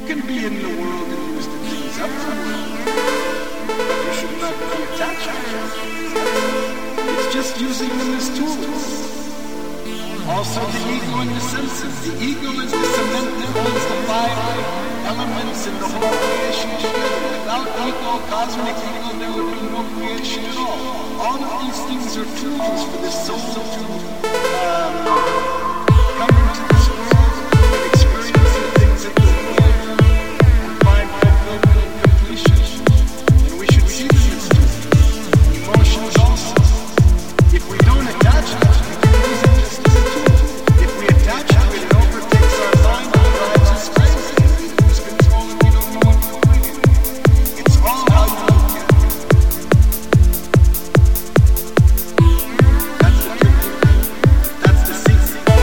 can be in the world and use the things of the world, but you should not be attached to them. It's just using them as tools. Also the ego and the senses. The ego is the cement that holds the five elements in the whole creation together. Without ego, cosmic ego, there would be no creation at all. All of these things are tools for the soul to come into this world and experience the things that the world and find fulfillment and completion. And we should see them as tools. Emotions also. If we don't attach to it, we can use it just as a tool. If we attach to it, it overtakes our mind and drives us crazy. We lose control and we don't know what we're doing. It's all how you look at it. That's the trick. That's the secret.